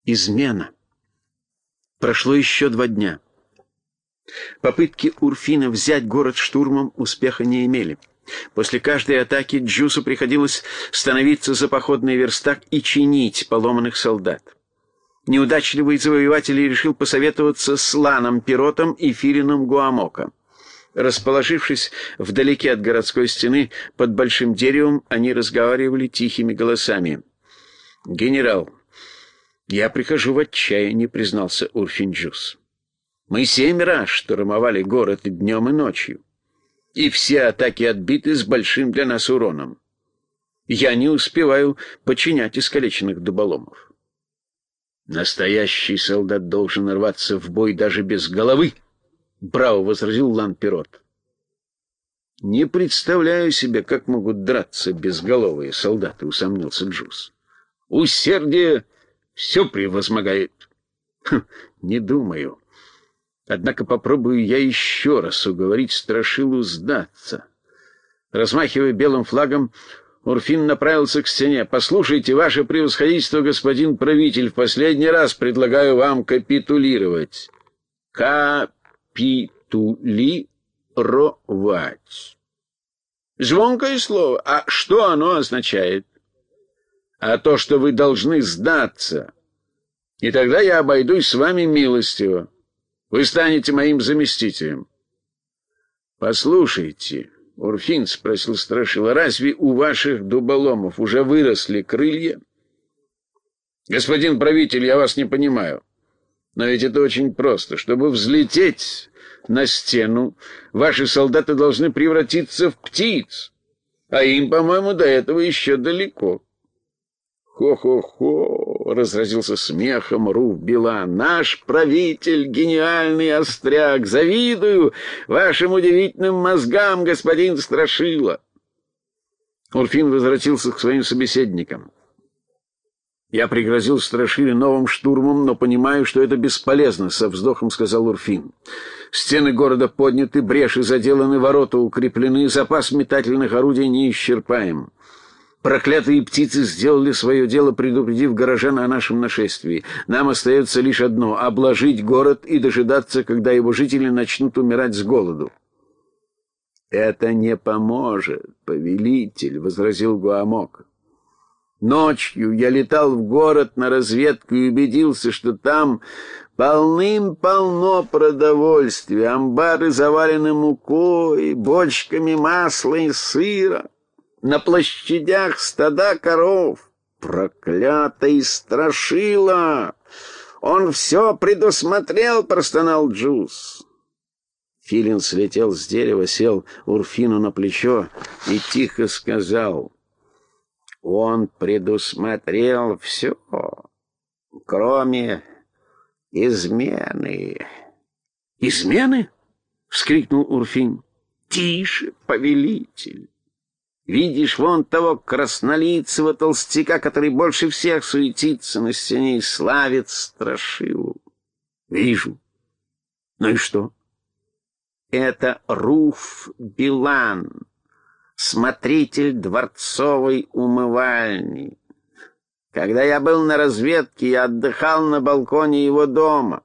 Измена. Прошло еще 2 дня. Попытки Урфина взять город штурмом успеха не имели. После каждой атаки Джусу приходилось становиться за походный верстак и чинить поломанных солдат. Неудачливый завоеватель решил посоветоваться с Ланом Пиротом и Филином Гуамока. Расположившись вдалеке от городской стены под большим деревом, они разговаривали тихими голосами. «Генерал, я прихожу в отчаяние», — признался Урфин Джус. «Мы 7 раз штурмовали город и днем, и ночью, и все атаки отбиты с большим для нас уроном. Я не успеваю починять искалеченных дуболомов». «Настоящий солдат должен рваться в бой даже без головы», — браво возразил Лан-Пирот. «Не представляю себе, как могут драться безголовые солдаты», — усомнился Джус. «Усердие все превозмогает». «Не думаю. Однако попробую я еще раз уговорить Страшилу сдаться». Размахивая белым флагом, Урфин направился к стене. «Послушайте, ваше превосходительство, господин правитель, в последний раз предлагаю вам капитулировать». «Капитулировать». Звонкое слово. А что оно означает? А то, что вы должны сдаться. И тогда я обойдусь с вами милостиво. Вы станете моим заместителем. «Послушайте, Урфин, — спросил Страшила, — разве у ваших дуболомов уже выросли крылья?» «Господин правитель, я вас не понимаю. Но ведь это очень просто. Чтобы взлететь на стену, ваши солдаты должны превратиться в птиц. А им, по-моему, до этого еще далеко». «Хо-хо-хо!» — разразился смехом Руф-Билан. «Наш правитель — гениальный остряк! Завидую вашим удивительным мозгам, господин Страшила!» Урфин возвратился к своим собеседникам. «Я пригрозил Страшиле новым штурмом, но понимаю, что это бесполезно», — со вздохом сказал Урфин. «Стены города подняты, бреши заделаны, ворота укреплены, запас метательных орудий неисчерпаем. Проклятые птицы сделали свое дело, предупредив горожан о нашем нашествии. Нам остается лишь одно — обложить город и дожидаться, когда его жители начнут умирать с голоду». «Это не поможет, повелитель», — возразил Гуамок. «Ночью я летал в город на разведку и убедился, что там полным-полно продовольствия, амбары завалены мукой, бочками масла и сыра. На площадях стада коров. Проклятый Страшила! Он все предусмотрел», — простонал Джус. Филин слетел с дерева, сел Урфину на плечо и тихо сказал: «Он предусмотрел все, кроме измены». «Измены?» — вскрикнул Урфин. «Тише, повелитель. Видишь вон того краснолицего толстяка, который больше всех суетится на стене и славит Страшилу?» «Вижу. Ну и что?» «Это Руф-Билан, смотритель дворцовой умывальни. Когда я был на разведке, я отдыхал на балконе его дома.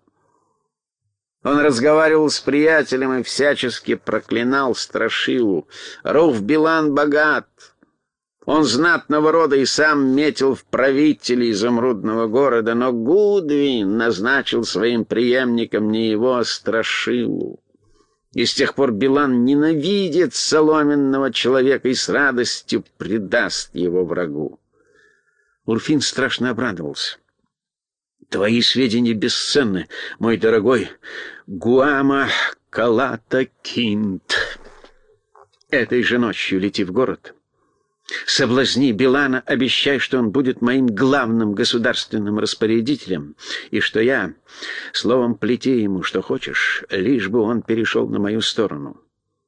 Он разговаривал с приятелем и всячески проклинал Страшилу. Руф-Билан богат. Он знатного рода и сам метил в правители изумрудного города, но Гудвин назначил своим преемником не его, а Страшилу. И с тех пор Билан ненавидит соломенного человека и с радостью предаст его врагу». Урфин страшно обрадовался. «Твои сведения бесценны, мой дорогой Гуама Калата Кинт. Этой же ночью лети в город. Соблазни Билана, обещай, что он будет моим главным государственным распорядителем, и что я, словом, плети ему, что хочешь, лишь бы он перешел на мою сторону».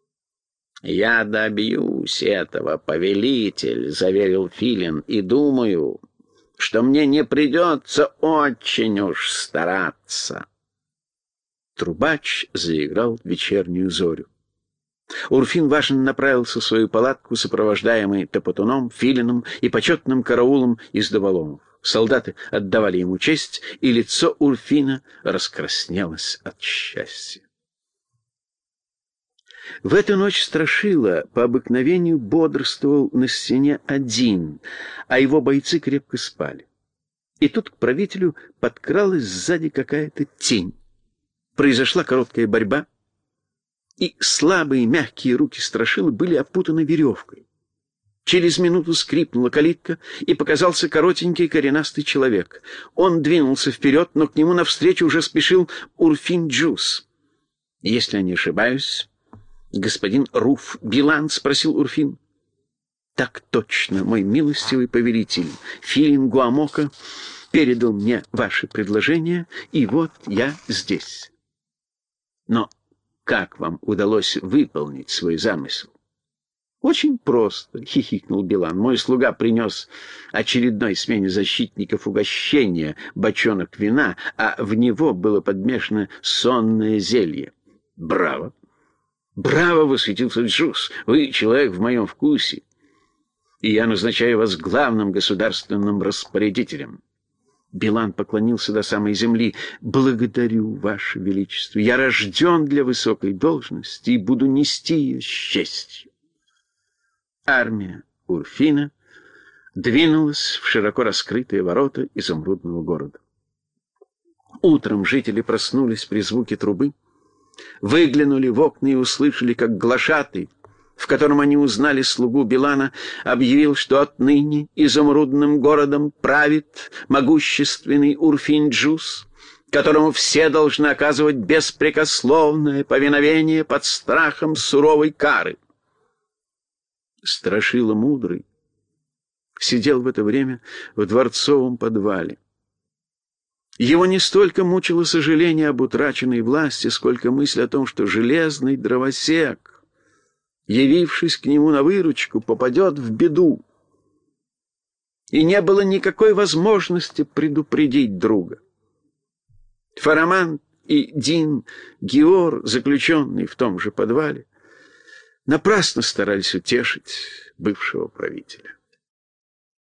«Я добьюсь этого, повелитель», — заверил Филин, — «и думаю, что мне не придется очень уж стараться». Трубач заиграл вечернюю зорю. Урфин важно направился в свою палатку, сопровождаемый Топотуном, Филином и почетным караулом из дуболомов. Солдаты отдавали ему честь, и лицо Урфина раскраснелось от счастья. В эту ночь Страшила по обыкновению бодрствовал на стене один, а его бойцы крепко спали. И тут к правителю подкралась сзади какая-то тень. Произошла короткая борьба, и слабые мягкие руки Страшилы были опутаны веревкой. Через минуту скрипнула калитка, и показался коротенький коренастый человек. Он двинулся вперед, но к нему навстречу уже спешил Урфин Джюс. «Если я не ошибаюсь, господин Руф Билан?» — спросил Урфин. «Так точно, мой милостивый повелитель. Филин Гуамока передал мне ваше предложение, и вот я здесь». «Но как вам удалось выполнить свой замысел?» «Очень просто», — хихикнул Билан. «Мой слуга принес очередной смене защитников угощения, бочонок вина, а в него было подмешано сонное зелье». «Браво! Браво!» — восхитился Джус. «Вы человек в моем вкусе, и я назначаю вас главным государственным распорядителем». Билан поклонился до самой земли. «Благодарю, Ваше Величество. Я рожден для высокой должности и буду нести ее с честью». Армия Урфина двинулась в широко раскрытые ворота изумрудного города. Утром жители проснулись при звуке трубы, выглянули в окна и услышали, как глашатый, в котором они узнали слугу Билана, объявил, что отныне изумрудным городом правит могущественный Урфин-Джус, которому все должны оказывать беспрекословное повиновение под страхом суровой кары. Страшила Мудрый сидел в это время в дворцовом подвале. Его не столько мучило сожаление об утраченной власти, сколько мысль о том, что железный дровосек, явившись к нему на выручку, попадет в беду. И не было никакой возможности предупредить друга. Фараман и Дин Геор, заключенные в том же подвале, напрасно старались утешить бывшего правителя.